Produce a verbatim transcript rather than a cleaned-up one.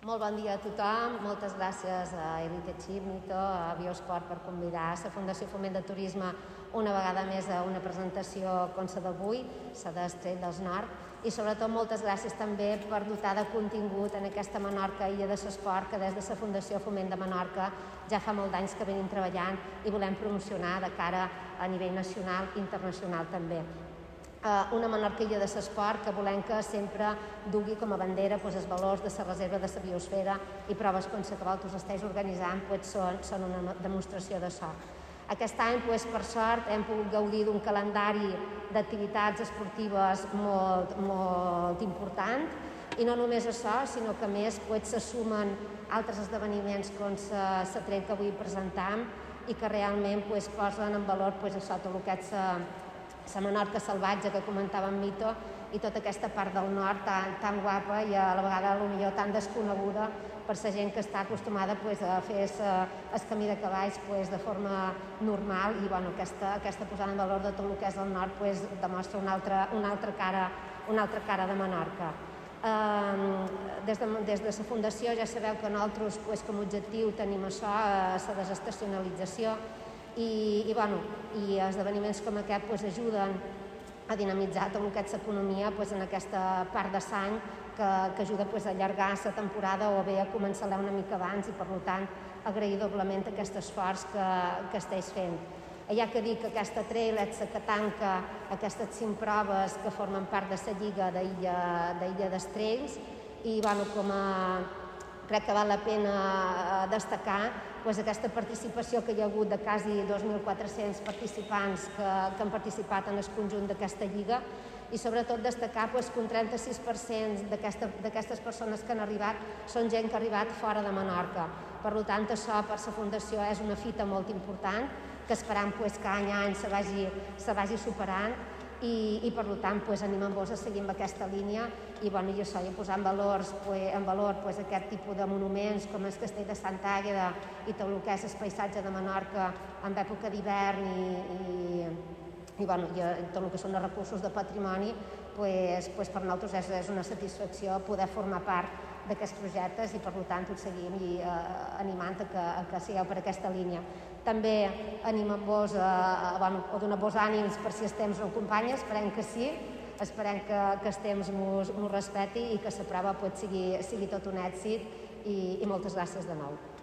Molt bon dia a tothom, moltes gràcies a Elite Chip, Mito, a Biosport per convidar la Fundació Foment de Turisme una vegada més a una presentació com la d'avui, la d'Estrell dels Nord, i sobretot moltes gràcies també per dotar de contingut en aquesta Menorca Illa de l'Esport que des de la Fundació Foment de Menorca ja fa molts anys que venim treballant i volem promocionar de cara a nivell nacional i internacional també. Una Menorca Illa de l'Esport que volem que sempre dugui com a bandera els valors de la reserva de la biosfera i proves com la que vosaltres esteu organitzant són una demostració d'això. Aquest any, per sort, hem pogut gaudir d'un calendari d'activitats esportives molt important i no només això, sinó que a més se sumen altres esdeveniments com la trail que avui presentam i que realment posen en valor això, tot el que és la Menorca salvatge que comentava en Mito i tota aquesta part del nord tan guapa i a la vegada potser tan desconeguda per la gent que està acostumada a fer el camí de cavalls de forma normal i aquesta posada en valor de tot el que és el nord demostra una altra cara de Menorca. Des de la Fundació ja sabeu que nosaltres com a objectiu tenim això, la desestacionalització, i esdeveniments com aquest ajuden a dinamitzar tot el que és l'economia en aquesta part de sang que ajuda a allargar la temporada o bé a començar-la una mica abans i per tant agrair doblement aquest esforç que esteu fent. Hi ha que dir que aquesta trail és la que tanca aquestes cinc proves que formen part de la Lliga d'Illa d'Estrells i crec que val la pena destacar aquesta participació que hi ha hagut de quasi dos mil quatre-cents participants que han participat en el conjunt d'aquesta lliga i sobretot destacar que un trenta-sis per cent d'aquestes persones que han arribat són gent que ha arribat fora de Menorca. Per tant, això per la Fundació és una fita molt important que esperam que any a any se vagi superant i per tant animem-vos a seguir amb aquesta línia i això, i posar en valor aquest tipus de monuments com el Castell de Santa Àgueda i tot el que és el paisatge de Menorca en època d'hivern i tot el que són els recursos de patrimoni, per nosaltres és una satisfacció poder formar part d'aquests projectes i per tant us seguim animant que sigueu per aquesta línia. També animem-vos o donem-vos ànims per si el temps no acompanya, esperem que sí, esperem que el temps ens respecti i que la prova sigui tot un èxit i moltes gràcies de nou.